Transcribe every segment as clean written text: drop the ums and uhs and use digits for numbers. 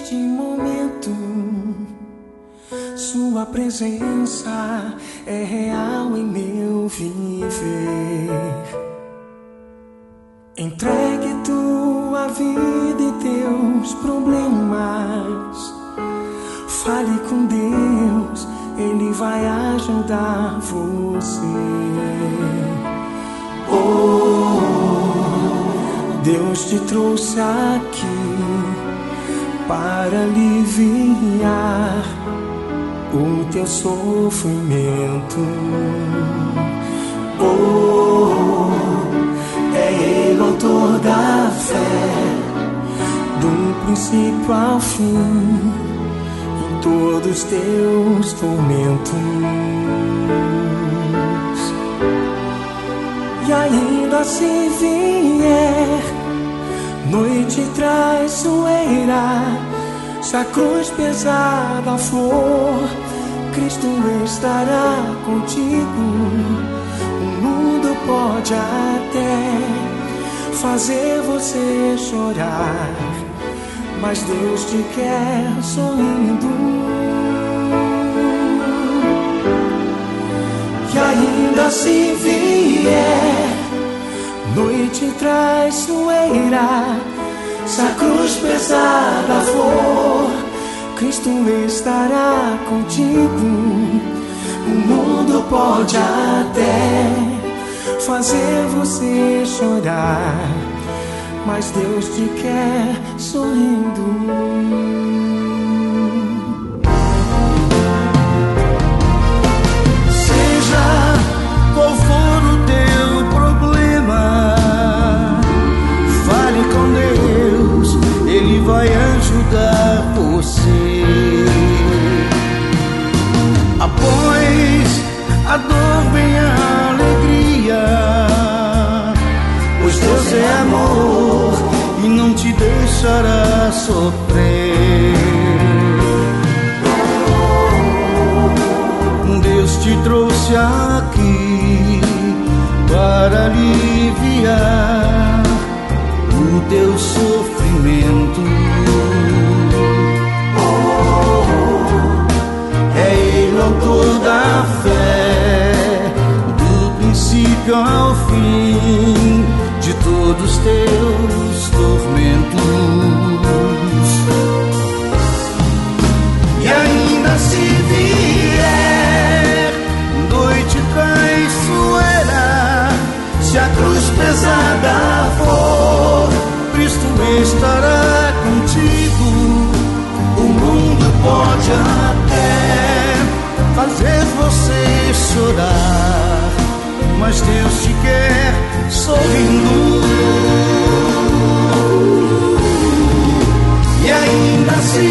neste momento. Sua presença é real em meu viver. Entregue tua vida e teus problemas. Fale com Deus, Ele vai ajudar você. Oh, Deus te trouxe aqui para aliviar o teu sofrimento. Oh, é Ele o autor da fé, do princípio ao fim, em todos os teus tormentos. E ainda se vier noite traiçoeira, se a cruz pesada for, Cristo estará contigo. O mundo pode até fazer você chorar, mas Deus te quer sorrindo. E ainda se vier noite traiçoeira, se a cruz pesada for, Cristo estará contigo. O mundo pode até fazer você chorar, mas Deus te quer sorrindo. Ele vai ajudar você. Após a dor vem a alegria, pois Deus é amor e não te deixará sofrer. Deus te trouxe aqui para aliviar o teu sofrimento. É Ele o autor da fé, do princípio ao fim, de todos os teus tormentos. E ainda se vier noite traiçoeira, se a cruz pesada for, Cristo estará contigo. O mundo pode até fazer você chorar, mas Deus te quer sorrindo. E ainda se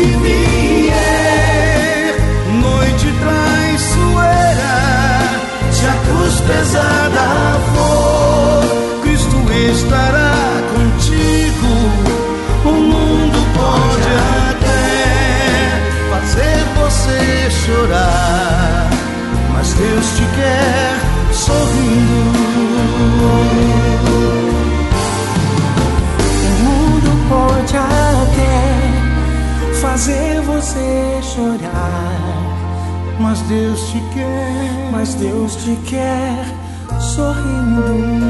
vier noite traiçoeira, se a cruz pesada for, Cristo estará contigo. O mundo pode até fazer você chorar, mas Deus te quer sorrindo. O mundo pode até fazer você chorar, mas Deus te quer sorrindo.